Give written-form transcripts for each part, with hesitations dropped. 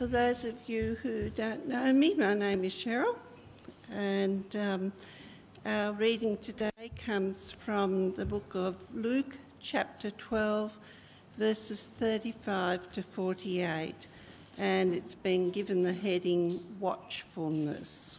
For those of you who don't know me, my name is Cheryl, and our reading today comes from the book of Luke, chapter 12, verses 35 to 48, and it's been given the heading Watchfulness.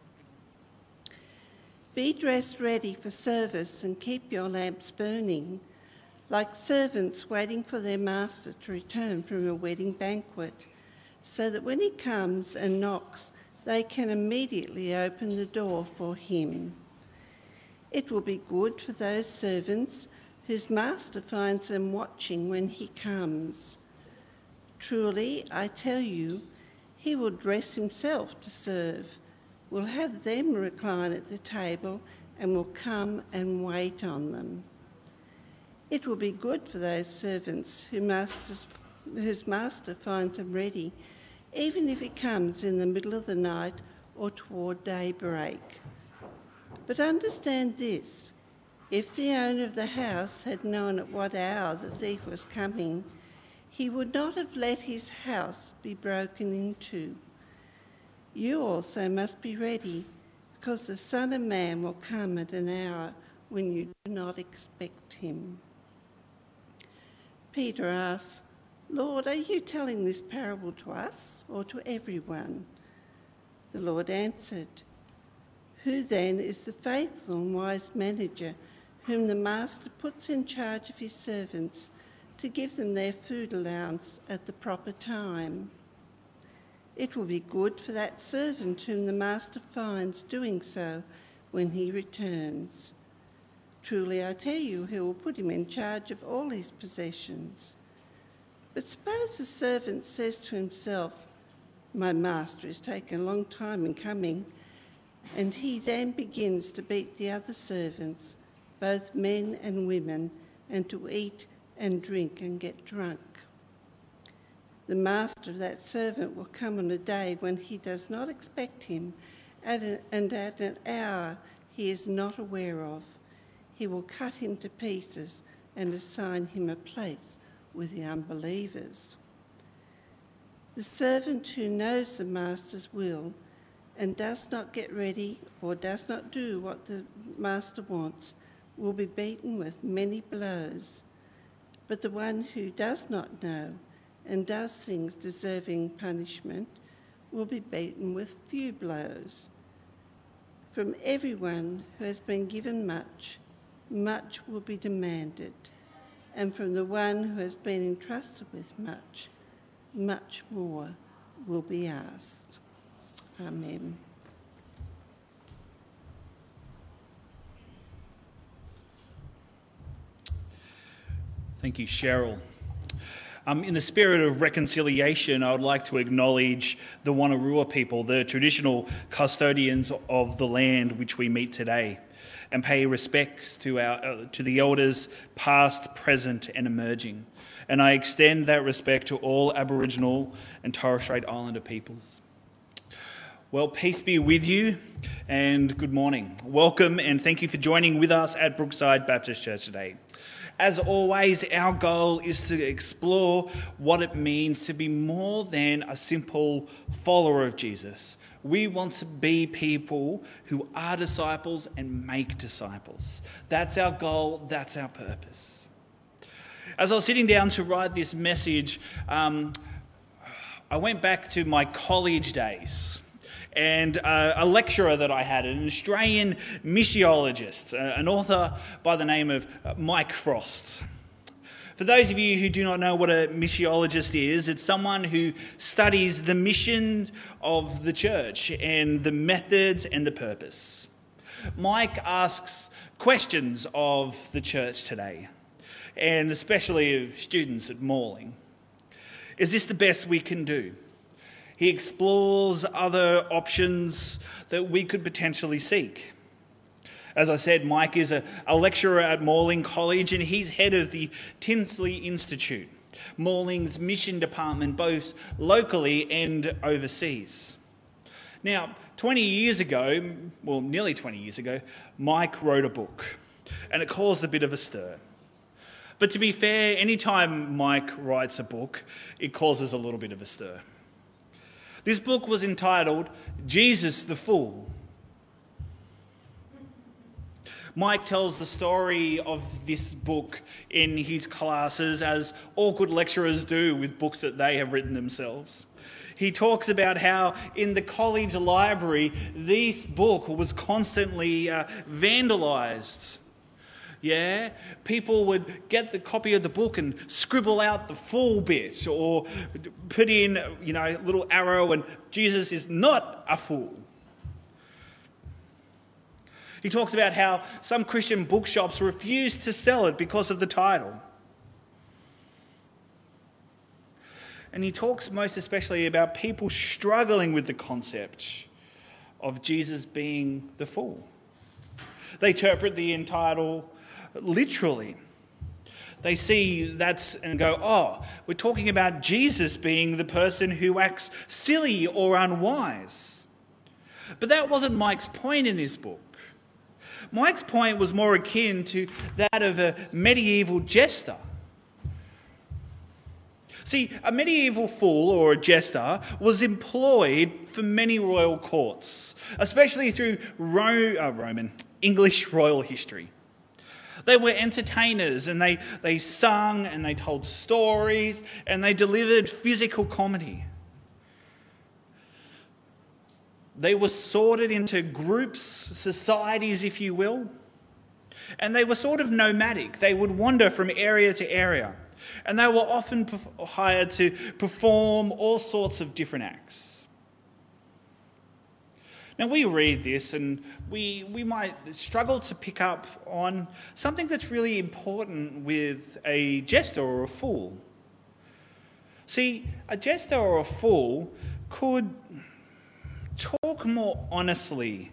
Be dressed ready for service and keep your lamps burning, like servants waiting for their master to return from a wedding banquet, so that when he comes and knocks, they can immediately open the door for him. It will be good for those servants whose master finds them watching when he comes. Truly, I tell you, he will dress himself to serve, will have them recline at the table, and will come and wait on them. It will be good for those servants whose master finds them ready, even if he comes in the middle of the night or toward daybreak. But understand this, if the owner of the house had known at what hour the thief was coming, he would not have let his house be broken into. You also must be ready, because the Son of Man will come at an hour when you do not expect him. Peter asks, Lord, are you telling this parable to us or to everyone? The Lord answered, Who then is the faithful and wise manager whom the master puts in charge of his servants to give them their food allowance at the proper time? It will be good for that servant whom the master finds doing so when he returns. Truly, I tell you, he will put him in charge of all his possessions. But suppose the servant says to himself, My master is taking a long time in coming, and he then begins to beat the other servants, both men and women, and to eat and drink and get drunk. The master of that servant will come on a day when he does not expect him, and at an hour he is not aware of. He will cut him to pieces and assign him a place with the unbelievers. The servant who knows the master's will and does not get ready or does not do what the master wants will be beaten with many blows. But the one who does not know and does things deserving punishment will be beaten with few blows. From everyone who has been given much, much will be demanded, and from the one who has been entrusted with much, much more will be asked. Amen. Thank you, Cheryl. In the spirit of reconciliation, I would like to acknowledge the Wonnarua people, the traditional custodians of the land which we meet today, and pay respects to the elders past, present and emerging. And I extend that respect to all Aboriginal and Torres Strait Islander peoples. Well, peace be with you and good morning. Welcome and thank you for joining with us at Brookside Baptist Church today. As always, our goal is to explore what it means to be more than a simple follower of Jesus. We want to be people who are disciples and make disciples. That's our goal, that's our purpose. As I was sitting down to write this message, I went back to my college days. And a lecturer that I had, an Australian missiologist, an author by the name of Mike Frost. For those of you who do not know what a missiologist is, it's someone who studies the mission of the church and the methods and the purpose. Mike asks questions of the church today, and especially of students at Morling. Is this the best we can do? He explores other options that we could potentially seek. As I said, Mike is a lecturer at Morling College and he's head of the Tinsley Institute, Morling's mission department both locally and overseas. Now, nearly 20 years ago, Mike wrote a book and it caused a bit of a stir. But to be fair, anytime Mike writes a book, it causes a little bit of a stir. This book was entitled Jesus the Fool. Mike tells the story of this book in his classes, as all good lecturers do with books that they have written themselves. He talks about how in the college library, this book was constantly vandalised. Yeah, people would get the copy of the book and scribble out the fool bit, or put in, a little arrow and Jesus is not a fool. He talks about how some Christian bookshops refused to sell it because of the title. And he talks most especially about people struggling with the concept of Jesus being the fool. They interpret the title literally. They see that and go, we're talking about Jesus being the person who acts silly or unwise. But that wasn't Mike's point in this book. Mike's point was more akin to that of a medieval jester. See, a medieval fool or a jester was employed for many royal courts, especially through English royal history. They were entertainers, and they sung and they told stories and they delivered physical comedy. They were sorted into groups, societies, if you will, and they were sort of nomadic. They would wander from area to area, and they were often hired to perform all sorts of different acts. Now, we read this and we might struggle to pick up on something that's really important with a jester or a fool. See, a jester or a fool could talk more honestly,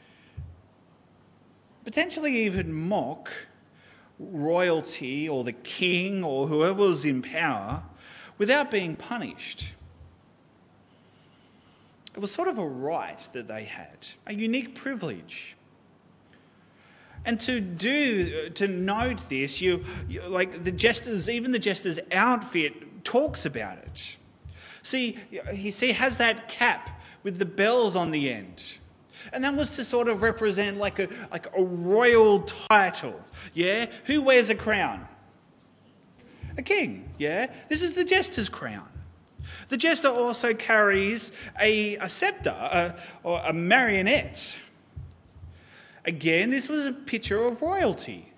potentially even mock royalty or the king or whoever was in power without being punished. It was sort of a right that they had, a unique privilege. And to note this, you like the jester's, even the jester's outfit talks about it. See, he has that cap with the bells on the end. And that was to sort of represent like a royal title, yeah? Who wears a crown? A king, yeah? This is the jester's crown. The jester also carries a scepter, or a marionette. Again, this was a picture of royalty.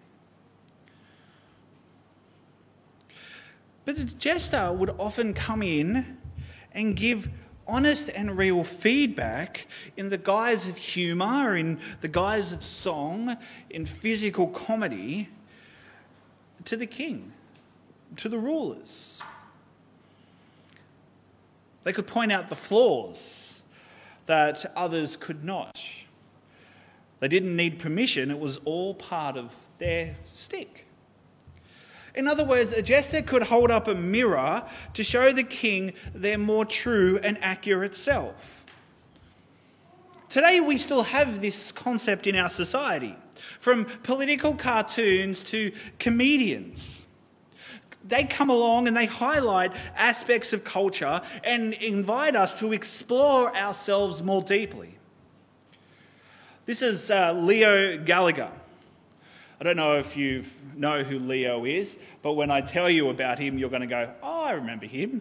But the jester would often come in and give honest and real feedback in the guise of humour, in the guise of song, in physical comedy to the king, to the rulers. They could point out the flaws that others could not. They didn't need permission, it was all part of their stick. In other words, a jester could hold up a mirror to show the king their more true and accurate self. Today we still have this concept in our society, from political cartoons to comedians. They come along and they highlight aspects of culture and invite us to explore ourselves more deeply. This is Leo Gallagher. I don't know if you know who Leo is, but when I tell you about him, you're going to go, oh, I remember him.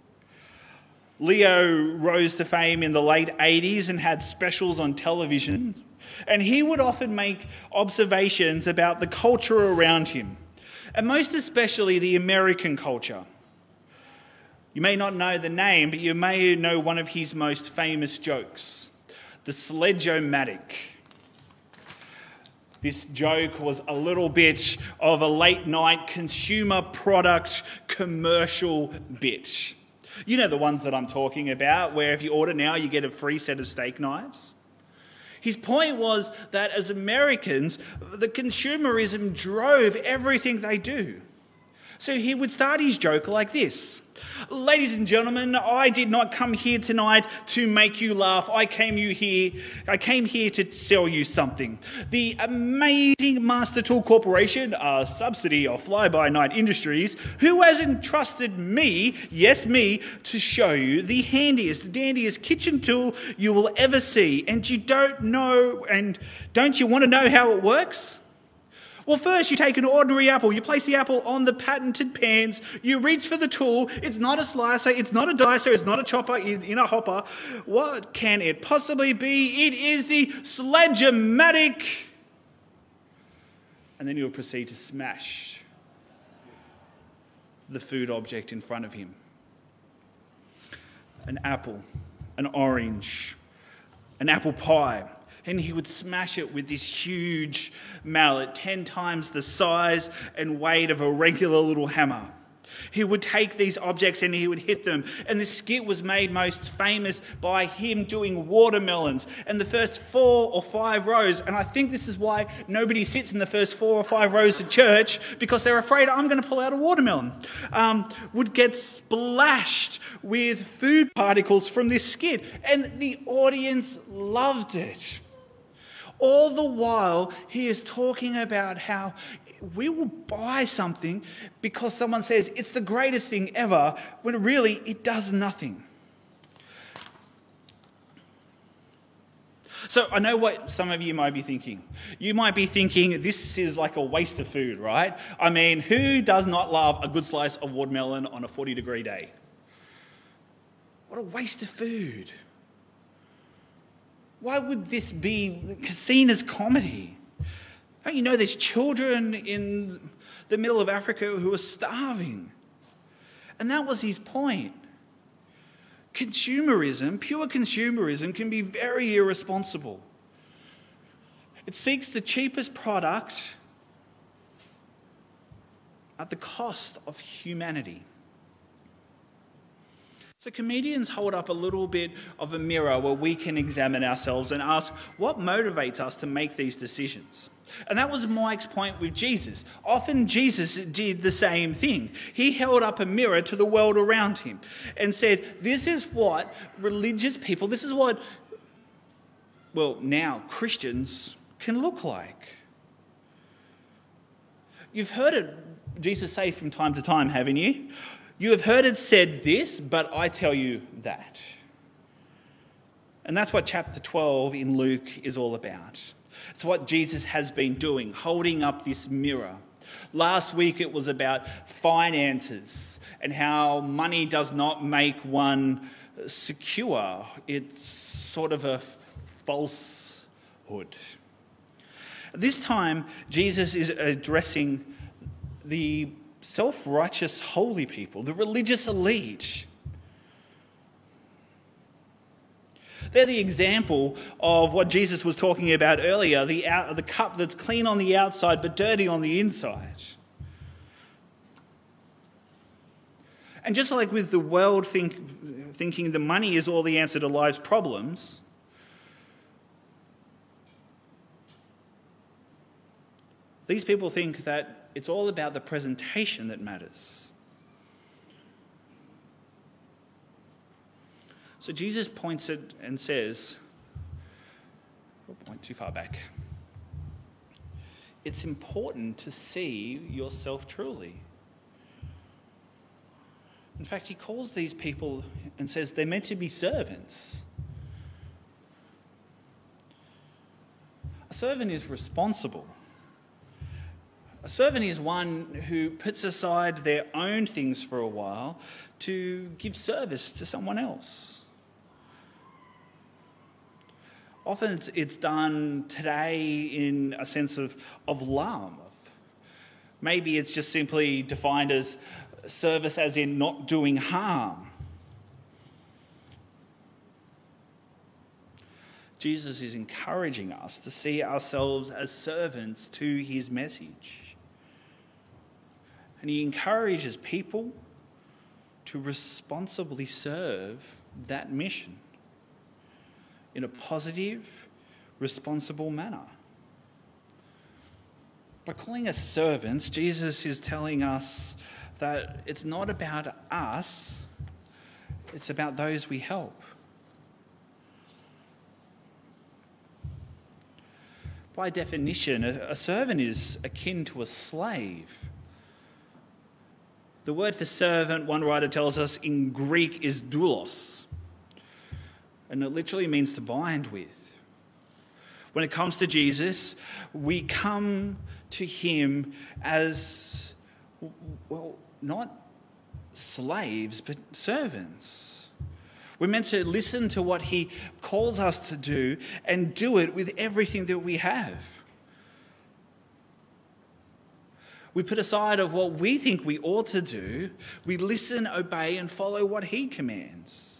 Leo rose to fame in the late 80s and had specials on television, and he would often make observations about the culture around him, and most especially the American culture. You may not know the name, but you may know one of his most famous jokes, the Sledge-O-Matic. This joke was a little bit of a late-night consumer product commercial bit. You know the ones that I'm talking about, where if you order now, you get a free set of steak knives. His point was that as Americans, the consumerism drove everything they do. So he would start his joke like this. Ladies and gentlemen, I did not come here tonight to make you laugh. I came here to sell you something. The amazing Master Tool Corporation, a subsidy of Fly-By-Night Industries, who has entrusted me, yes me, to show you the handiest, dandiest kitchen tool you will ever see. And don't you want to know how it works? Well, first you take an ordinary apple, you place the apple on the patented pans, you reach for the tool, it's not a slicer, it's not a dicer, it's not a chopper in a hopper. What can it possibly be? It is the Sledge-O-Matic. And then you'll proceed to smash the food object in front of him. An apple, an orange, an apple pie. And he would smash it with this huge mallet, 10 times the size and weight of a regular little hammer. He would take these objects and he would hit them. And this skit was made most famous by him doing watermelons. And the first 4 or 5 rows, and I think this is why nobody sits in the first 4 or 5 rows of church, because they're afraid I'm going to pull out a watermelon, would get splashed with food particles from this skit. And the audience loved it. All the while, he is talking about how we will buy something because someone says it's the greatest thing ever, when really it does nothing. So I know what some of you might be thinking. You might be thinking this is like a waste of food, right? I mean, who does not love a good slice of watermelon on a 40-degree day? What a waste of food. Why would this be seen as comedy? Don't you know there's children in the middle of Africa who are starving? And that was his point. Consumerism, pure consumerism, can be very irresponsible. It seeks the cheapest product at the cost of humanity. So comedians hold up a little bit of a mirror where we can examine ourselves and ask what motivates us to make these decisions. And that was Mike's point with Jesus. Often Jesus did the same thing. He held up a mirror to the world around him and said, this is what religious people, this is what, now Christians can look like. You've heard it, Jesus say from time to time, haven't you? You have heard it said this, but I tell you that. And that's what chapter 12 in Luke is all about. It's what Jesus has been doing, holding up this mirror. Last week it was about finances and how money does not make one secure. It's sort of a falsehood. This time, Jesus is addressing the self-righteous holy people, the religious elite. They're the example of what Jesus was talking about earlier, the cup that's clean on the outside but dirty on the inside. And just like with the world thinking the money is all the answer to life's problems, these people think that it's all about the presentation that matters. So Jesus points it and says, point too far back. It's important to see yourself truly. In fact, he calls these people and says they're meant to be servants. A servant is responsible. A servant is one who puts aside their own things for a while to give service to someone else. Often it's done today in a sense of love. Maybe it's just simply defined as service as in not doing harm. Jesus is encouraging us to see ourselves as servants to his message. And he encourages people to responsibly serve that mission in a positive, responsible manner. By calling us servants, Jesus is telling us that it's not about us, it's about those we help. By definition, a servant is akin to a slave. The word for servant, one writer tells us, in Greek is doulos, and it literally means to bind with. When it comes to Jesus, we come to him as, well, not slaves, but servants. We're meant to listen to what he calls us to do and do it with everything that we have. We put aside of what we think we ought to do. We listen, obey, and follow what he commands.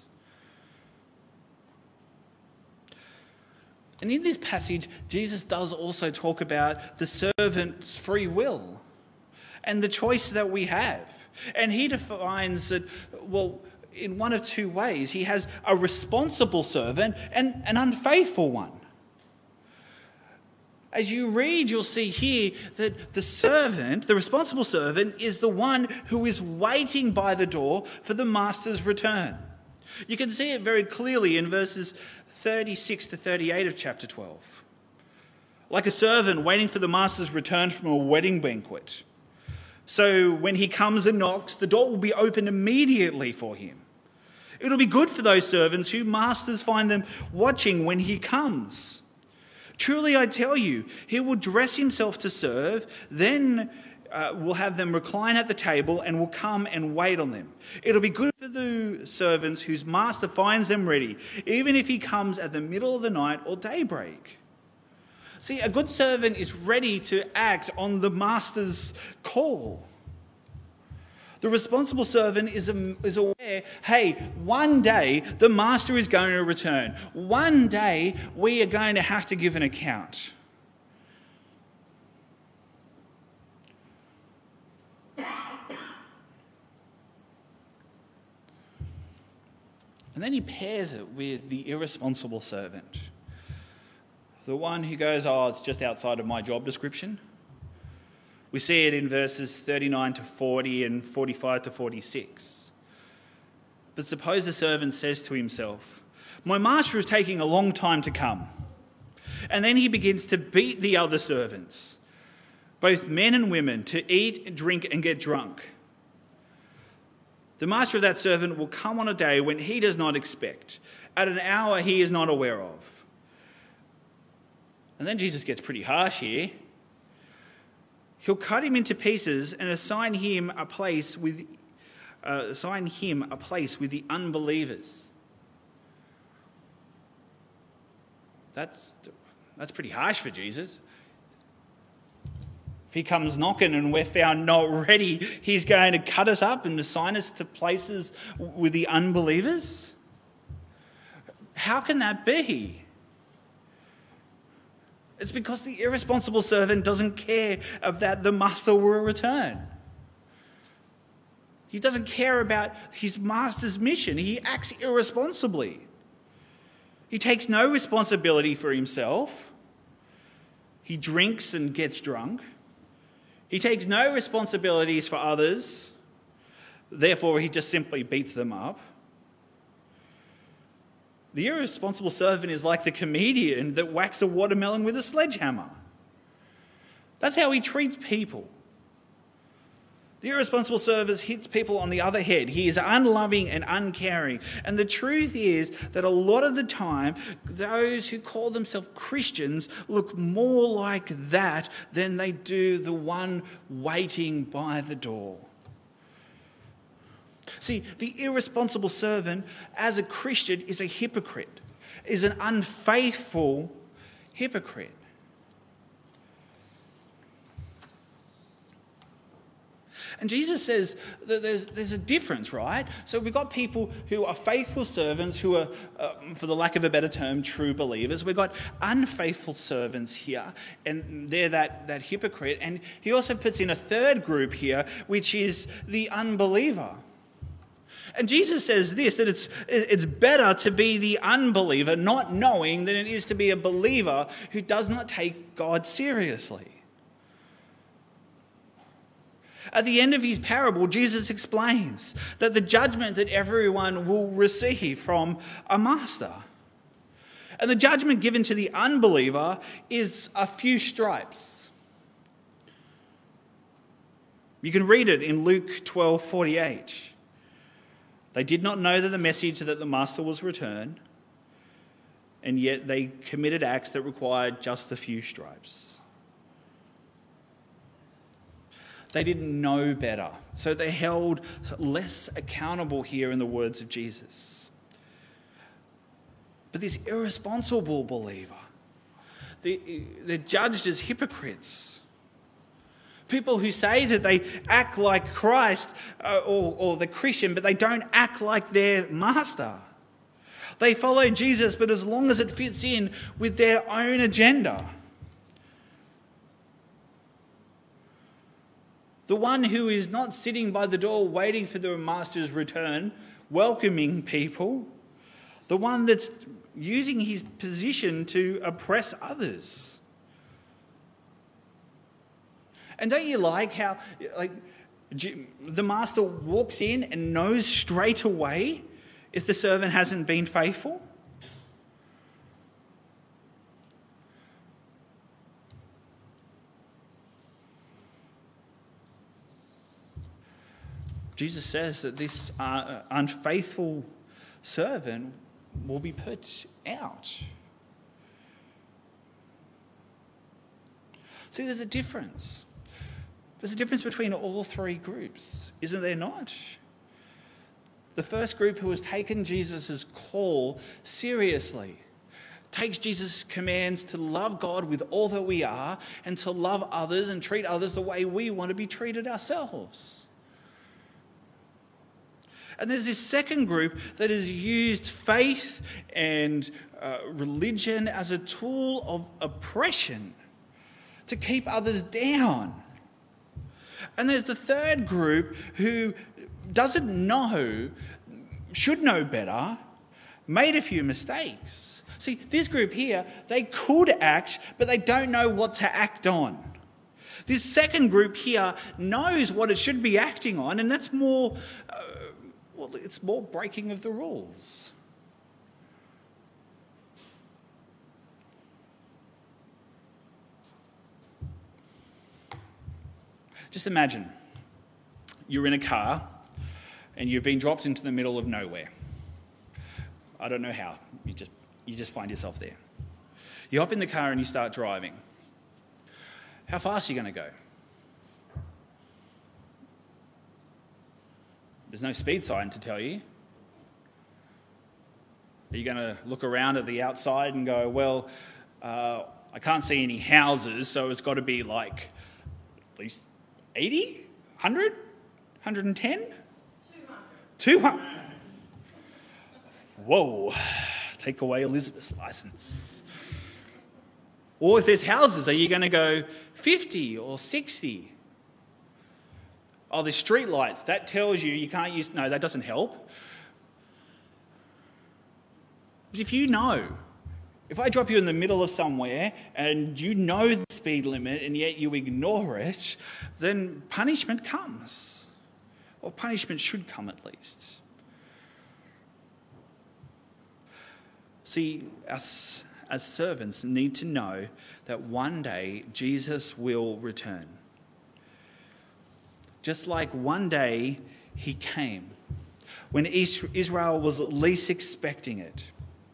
And in this passage, Jesus does also talk about the servant's free will and the choice that we have. And he defines that, well, in one of two ways. He has a responsible servant and an unfaithful one. As you read, you'll see here that the servant, the responsible servant, is the one who is waiting by the door for the master's return. You can see it very clearly in verses 36 to 38 of chapter 12. Like a servant waiting for the master's return from a wedding banquet. So when he comes and knocks, the door will be opened immediately for him. It'll be good for those servants whose masters find them watching when he comes. Truly, I tell you, he will dress himself to serve, then will have them recline at the table and will come and wait on them. It'll be good for the servants whose master finds them ready, even if he comes at the middle of the night or daybreak. See, a good servant is ready to act on the master's call. The responsible servant is aware, hey, one day the master is going to return. One day we are going to have to give an account. And then he pairs it with the irresponsible servant. The one who goes, oh, it's just outside of my job description. We see it in verses 39 to 40 and 45 to 46. But suppose the servant says to himself, my master is taking a long time to come. And then he begins to beat the other servants, both men and women, to eat, drink, and get drunk. The master of that servant will come on a day when he does not expect, at an hour he is not aware of. And then Jesus gets pretty harsh here. He'll cut him into pieces and assign him a place with the unbelievers. That's pretty harsh for Jesus. If he comes knocking and we're found not ready, he's going to cut us up and assign us to places with the unbelievers? How can that be? It's because the irresponsible servant doesn't care that the master will return. He doesn't care about his master's mission. He acts irresponsibly. He takes no responsibility for himself. He drinks and gets drunk. He takes no responsibilities for others. Therefore, he just simply beats them up. The irresponsible servant is like the comedian that whacks a watermelon with a sledgehammer. That's how he treats people. The irresponsible servant hits people on the other head. He is unloving and uncaring. And the truth is that a lot of the time, those who call themselves Christians look more like that than they do the one waiting by the door. See, the irresponsible servant as a Christian is a hypocrite, is an unfaithful hypocrite. And Jesus says that there's a difference, right? So we've got people who are faithful servants who are, for the lack of a better term, true believers. We've got unfaithful servants here, and they're that hypocrite. And he also puts in a third group here, which is the unbeliever. And Jesus says this, that it's better to be the unbeliever, not knowing, than it is to be a believer who does not take God seriously. At the end of his parable, Jesus explains that the judgment that everyone will receive from a master. And the judgment given to the unbeliever is a few stripes. You can read it in Luke 12:48. They did not know that the message that the master was returned, and yet they committed acts that required just a few stripes. They didn't know better, so they're held less accountable here in the words of Jesus. But this irresponsible believer, they're judged as hypocrites. People who say that they act like Christ or the Christian, but they don't act like their master. They follow Jesus, but as long as it fits in with their own agenda. The one who is not sitting by the door waiting for the master's return, welcoming people. The one that's using his position to oppress others. And don't you like how the master walks in and knows straight away if the servant hasn't been faithful? Jesus says that this unfaithful servant will be put out. See, there's a difference. There's a difference between all three groups, isn't there not? The first group who has taken Jesus' call seriously, takes Jesus' commands to love God with all that we are and to love others and treat others the way we want to be treated ourselves. And there's this second group that has used faith and religion as a tool of oppression to keep others down. And there's the third group who doesn't know, should know better, made a few mistakes. See, this group here, they could act, but they don't know what to act on. This second group here knows what it should be acting on, and that's more... it's more breaking of the rules. Just imagine you're in a car and you've been dropped into the middle of nowhere. I don't know how. You just find yourself there. You hop in the car and you start driving. How fast are you going to go? There's no speed sign to tell you. Are you going to look around at the outside and go, well, I can't see any houses, so it's got to be like at least 80, 100, 110? 200. Whoa, take away Elizabeth's license. Or if there's houses, are you going to go 50 or 60? Oh, there's street lights. That tells you can't use... No, that doesn't help. But if you know, if I drop you in the middle of somewhere and you know the speed limit and yet you ignore it, then punishment comes. Or punishment should come at least. See, us as servants need to know that one day Jesus will return. Just like one day he came, when Israel was least expecting it.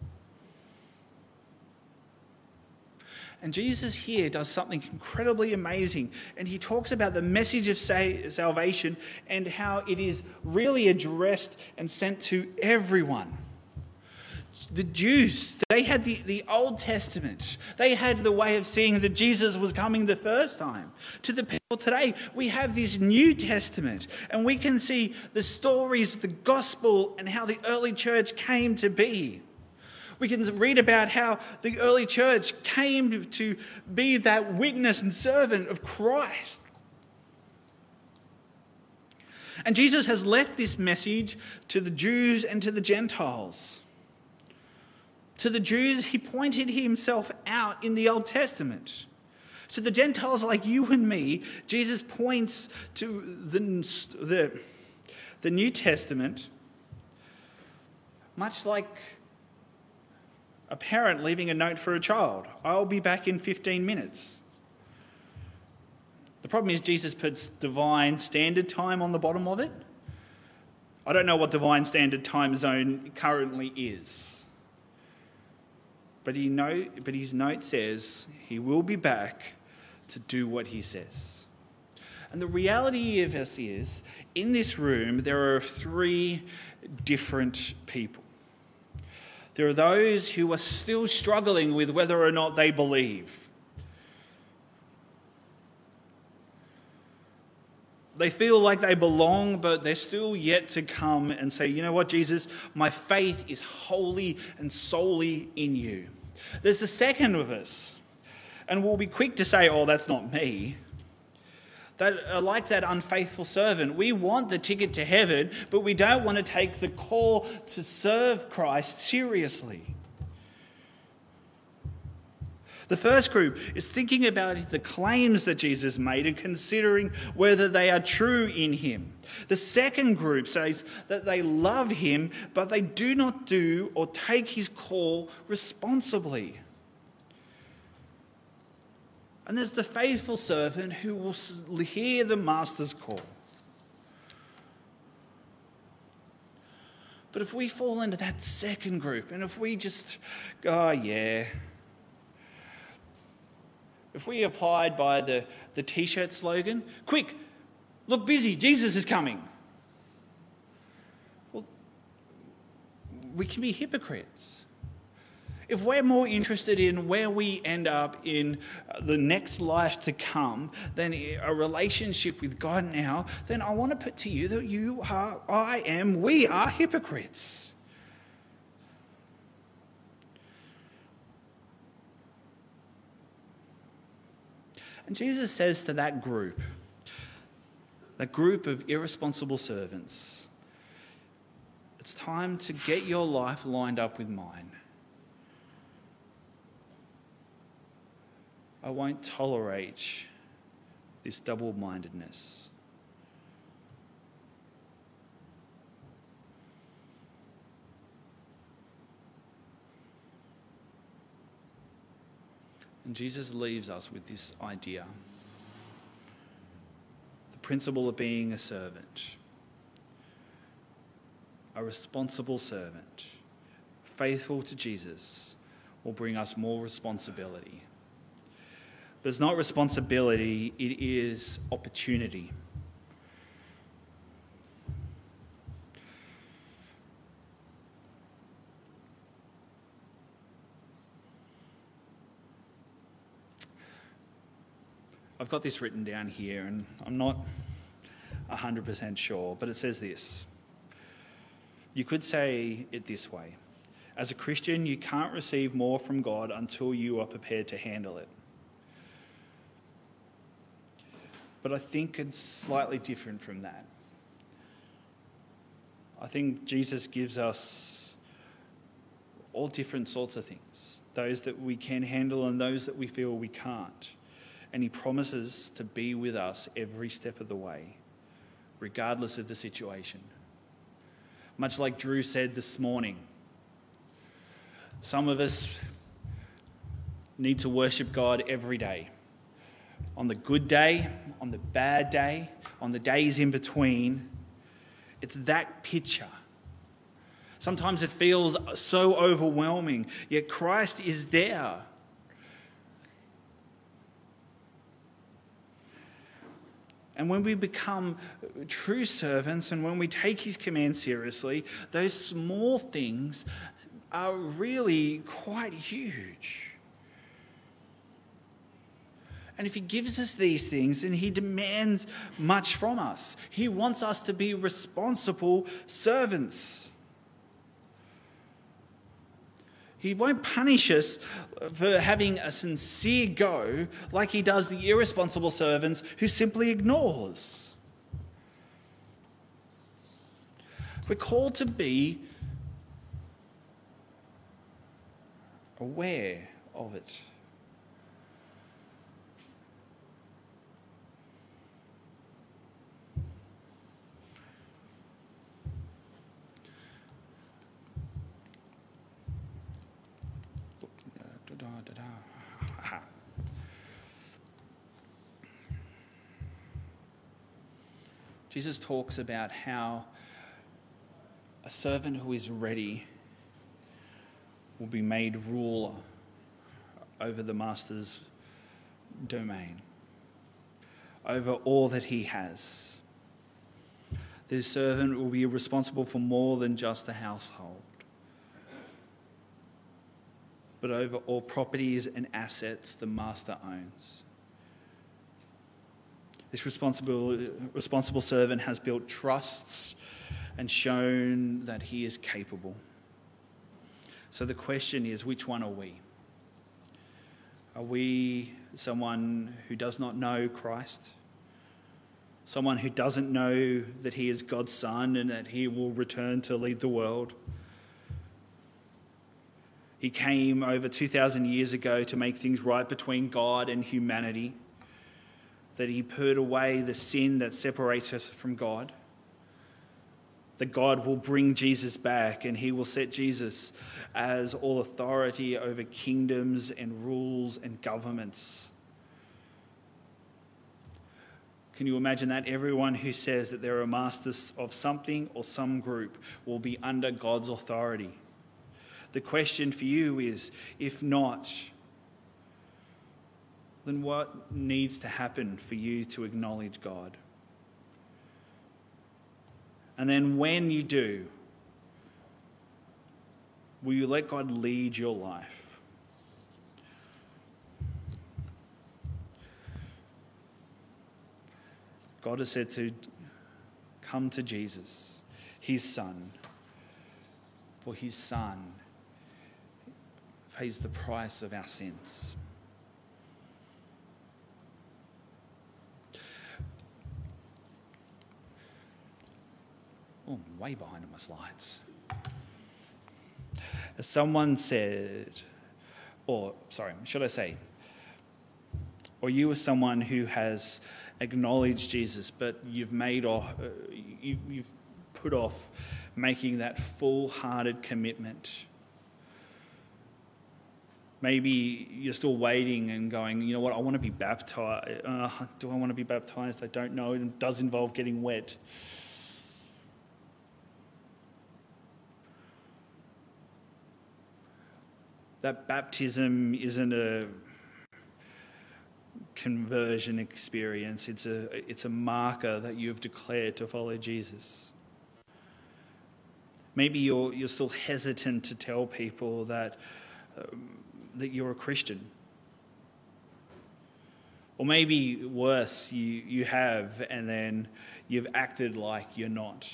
And Jesus here does something incredibly amazing. And he talks about the message of salvation and how it is really addressed and sent to everyone. The Jews, they had the Old Testament. They had the way of seeing that Jesus was coming the first time. To the people today, we have this New Testament, and we can see the stories of the gospel and how the early church came to be. We can read about how the early church came to be that witness and servant of Christ. And Jesus has left this message to the Jews and to the Gentiles. To the Jews, he pointed himself out in the Old Testament. To the Gentiles like you and me, Jesus points to the New Testament much like a parent leaving a note for a child. I'll be back in 15 minutes. The problem is Jesus puts divine standard time on the bottom of it. I don't know what divine standard time zone currently is. But his note says he will be back to do what he says. And the reality of this is, in this room, there are 3 different people. There are those who are still struggling with whether or not they believe. They feel like they belong, but they're still yet to come and say, you know what, Jesus, my faith is wholly and solely in you. There's the second of us, and we'll be quick to say, oh, that's not me. That are like that unfaithful servant. We want the ticket to heaven, but we don't want to take the call to serve Christ seriously. The first group is thinking about the claims that Jesus made and considering whether they are true in him. The second group says that they love him, but they do not do or take his call responsibly. And there's the faithful servant who will hear the master's call. But if we fall into that second group, and if we just go, oh, yeah, if we applied by the T-shirt slogan, quick, look busy, Jesus is coming. Well, we can be hypocrites. If we're more interested in where we end up in the next life to come than a relationship with God now, then I want to put to you that we are hypocrites. And Jesus says to that group of irresponsible servants, it's time to get your life lined up with mine. I won't tolerate this double-mindedness. And Jesus leaves us with this idea. The principle of being a servant. A responsible servant, faithful to Jesus, will bring us more responsibility. But it's not responsibility, it is opportunity. I've got this written down here, and I'm not 100% sure, but it says this. You could say it this way. As a Christian, you can't receive more from God until you are prepared to handle it. But I think it's slightly different from that. I think Jesus gives us all different sorts of things. Those that we can handle and those that we feel we can't. And he promises to be with us every step of the way, regardless of the situation. Much like Drew said this morning, some of us need to worship God every day. On the good day, on the bad day, on the days in between, it's that picture. Sometimes it feels so overwhelming, yet Christ is there. And when we become true servants and when we take his command seriously, those small things are really quite huge. And if he gives us these things, then he demands much from us. He wants us to be responsible servants. He won't punish us for having a sincere go like he does the irresponsible servants who simply ignores. We're called to be aware of it. Jesus talks about how a servant who is ready will be made ruler over the master's domain, over all that he has. This servant will be responsible for more than just the household, but over all properties and assets the master owns. This responsible servant has built trusts and shown that he is capable. So the question is, which one are we? Are we someone who does not know Christ? Someone who doesn't know that he is God's son and that he will return to lead the world? He came over 2,000 years ago to make things right between God and humanity, that he put away the sin that separates us from God, that God will bring Jesus back and he will set Jesus as all authority over kingdoms and rules and governments. Can you imagine that? Everyone who says that they're a master of something or some group will be under God's authority. The question for you is, if not, then what needs to happen for you to acknowledge God? And then when you do, will you let God lead your life? God has said to come to Jesus, his son, for his son pays the price of our sins. Oh, I'm way behind in my slides. As someone said, or you are someone who has acknowledged Jesus, but you've put off making that full-hearted commitment. Maybe you're still waiting and going, you know what, I want to be baptized. Do I want to be baptized? I don't know. It does involve getting wet. That baptism isn't a conversion experience. It's a marker that you've declared to follow Jesus. Maybe you're still hesitant to tell people that you're a Christian. Or maybe worse, you have and then you've acted like you're not.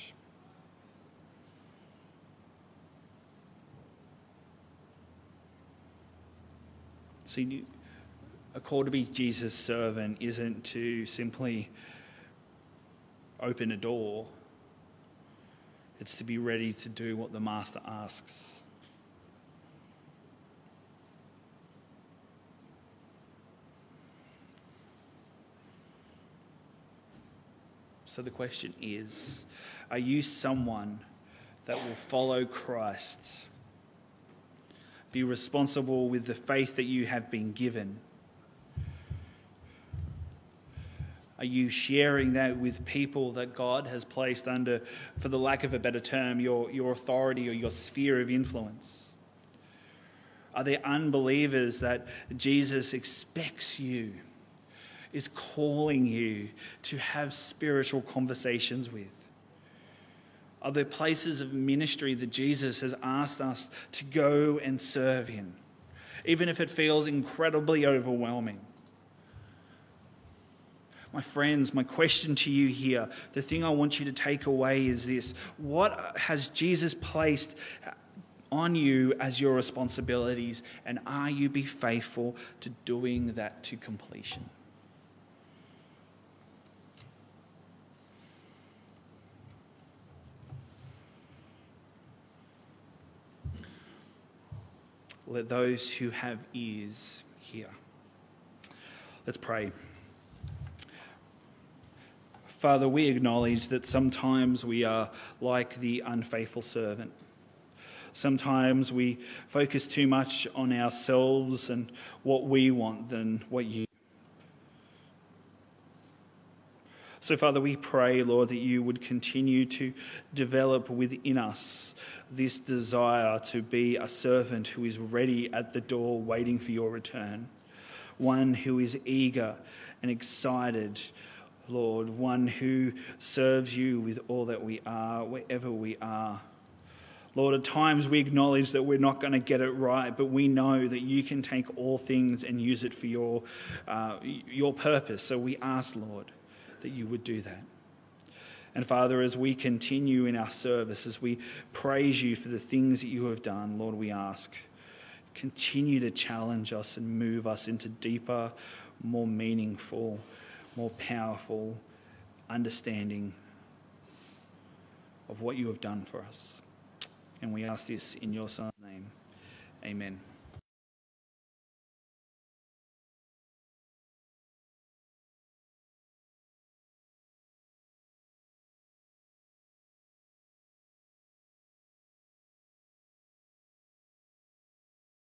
See, a call to be Jesus' servant isn't to simply open a door. It's to be ready to do what the master asks. So the question is, are you someone that will follow Christ? Be responsible with the faith that you have been given. Are you sharing that with people that God has placed under, for the lack of a better term, your authority or your sphere of influence? Are there unbelievers that Jesus expects you, is calling you to have spiritual conversations with? Are there places of ministry that Jesus has asked us to go and serve in, even if it feels incredibly overwhelming? My friends, my question to you here, the thing I want you to take away is this: what has Jesus placed on you as your responsibilities, and are you be faithful to doing that to completion? Let those who have ears hear. Let's pray. Father, we acknowledge that sometimes we are like the unfaithful servant. Sometimes we focus too much on ourselves and what we want than what you. So, Father, we pray, Lord, that you would continue to develop within us this desire to be a servant who is ready at the door waiting for your return, one who is eager and excited, Lord, one who serves you with all that we are, wherever we are. Lord, at times we acknowledge that we're not going to get it right, but we know that you can take all things and use it for your purpose. So we ask, Lord, that you would do that. And Father, as we continue in our service, as we praise you for the things that you have done, Lord, we ask, continue to challenge us and move us into deeper, more meaningful, more powerful understanding of what you have done for us. And we ask this in your Son's name. Amen.